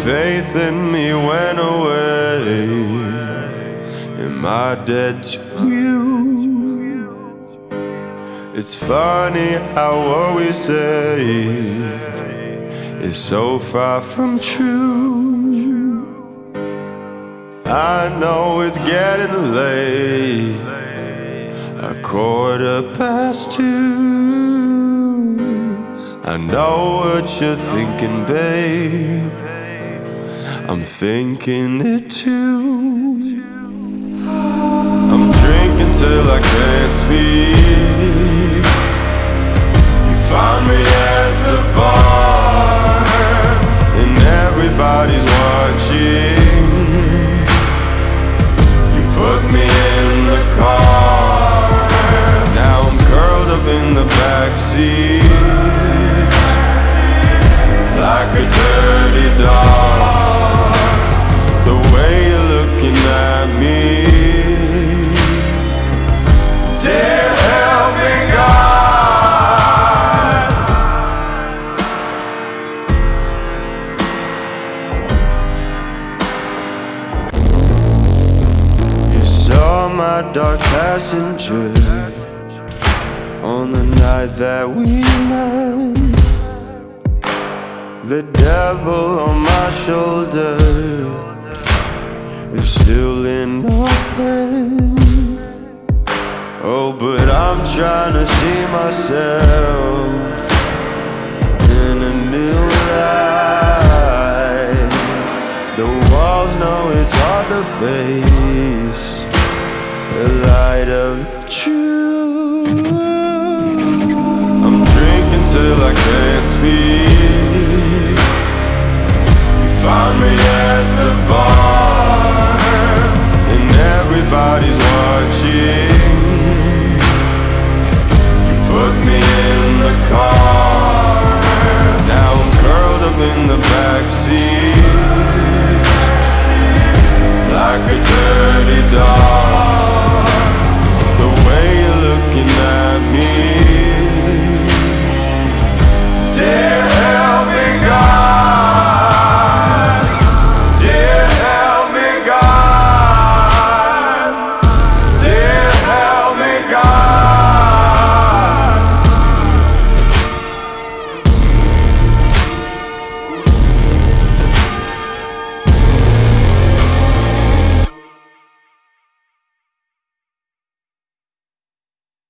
faith in me went away. Am I dead to you? It's funny how what we say is so far from true. I know it's getting late, 2:15. I know what you're thinking, babe. I'm thinking it too. I'm drinking till I can't speak. You found me at the bar, and everybody's watching. You put me in the car. Now I'm curled up in the backseat, like a dirty dog. The way you're looking at me, dear help me God. You saw my dark passenger on the night that we met. The devil on my shoulder is still in no pain. Oh, but I'm trying to see myself in a new light. The walls know it's hard to face the light of the truth. I'm drinking till I can't speak. You found me at the bar,